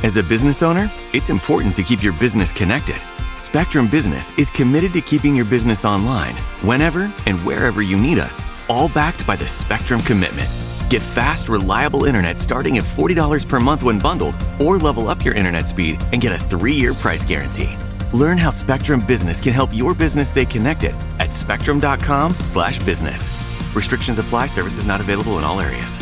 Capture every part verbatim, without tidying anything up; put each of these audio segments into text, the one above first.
As a business owner, it's important to keep your business connected. Spectrum Business is committed to keeping your business online whenever and wherever you need us, all backed by the Spectrum Commitment. Get fast, reliable internet starting at forty dollars per month when bundled, or level up your internet speed and get a three-year price guarantee. Learn how Spectrum Business can help your business stay connected at spectrum.com slash business. Restrictions apply. Services not available in all areas.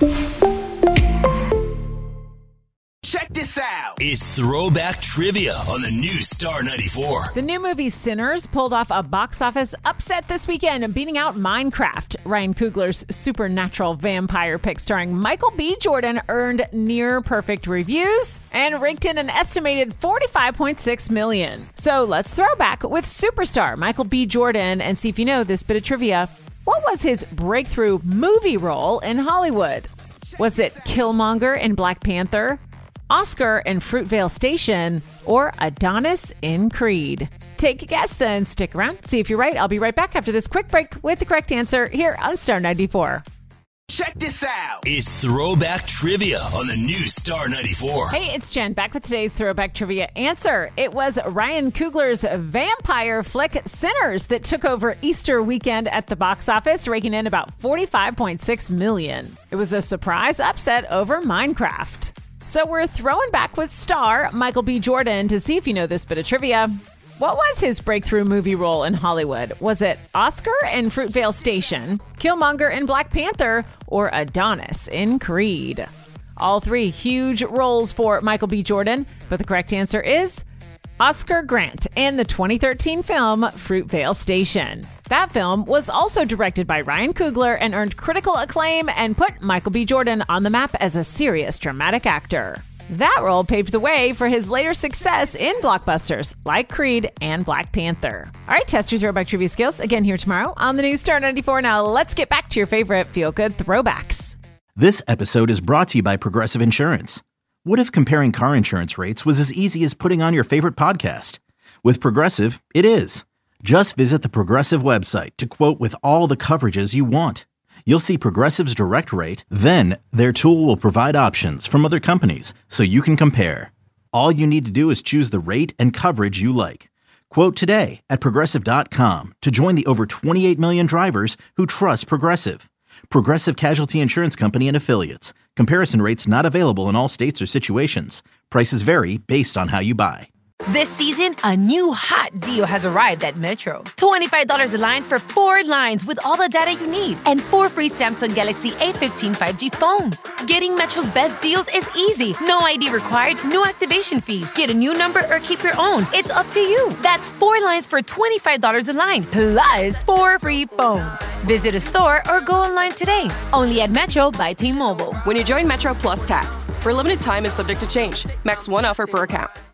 Check this out. It's Throwback Trivia on the new Star ninety-four. The new movie Sinners pulled off a box office upset this weekend, beating out Minecraft. Ryan Coogler's supernatural vampire pick starring Michael B. Jordan earned near-perfect reviews and raked in an estimated forty-five point six million dollars. So let's throw back with superstar Michael B. Jordan and see if you know this bit of trivia. What was his breakthrough movie role in Hollywood? Was it Killmonger in Black Panther, Oscar in Fruitvale Station, or Adonis in Creed? Take a guess then. Stick around. See if you're right. I'll be right back after this quick break with the correct answer here on Star ninety-four. Check this out. It's Throwback Trivia on the new Star ninety-four. Hey, it's Jen back with today's Throwback Trivia answer. It was Ryan Coogler's vampire flick Sinners that took over Easter weekend at the box office, raking in about forty-five point six million dollars. It was a surprise upset over Minecraft. So we're throwing back with star Michael B. Jordan to see if you know this bit of trivia. What was his breakthrough movie role in Hollywood? Was it Oscar in Fruitvale Station, Killmonger in Black Panther, or Adonis in Creed? All three huge roles for Michael B. Jordan, but the correct answer is Oscar Grant in the twenty thirteen film Fruitvale Station. That film was also directed by Ryan Coogler and earned critical acclaim and put Michael B. Jordan on the map as a serious dramatic actor. That role paved the way for his later success in blockbusters like Creed and Black Panther. All right, test your throwback trivia skills again here tomorrow on the new Star ninety-four. Now let's get back to your favorite feel-good throwbacks. This episode is brought to you by Progressive Insurance. What if comparing car insurance rates was as easy as putting on your favorite podcast? With Progressive, it is. Just visit the Progressive website to quote with all the coverages you want. You'll see Progressive's direct rate, then their tool will provide options from other companies so you can compare. All you need to do is choose the rate and coverage you like. Quote today at Progressive dot com to join the over twenty-eight million drivers who trust Progressive. Progressive Casualty Insurance Company and Affiliates. Comparison rates not available in all states or situations. Prices vary based on how you buy. This season, a new hot deal has arrived at Metro. twenty-five dollars a line for four lines with all the data you need and four free Samsung Galaxy A fifteen five G phones. Getting Metro's best deals is easy. No I D required, no activation fees. Get a new number or keep your own. It's up to you. That's four lines for twenty-five dollars a line, plus four free phones. Visit a store or go online today. Only at Metro by T-Mobile. When you join Metro Plus Tax, for a limited time and subject to change. Max one offer per account.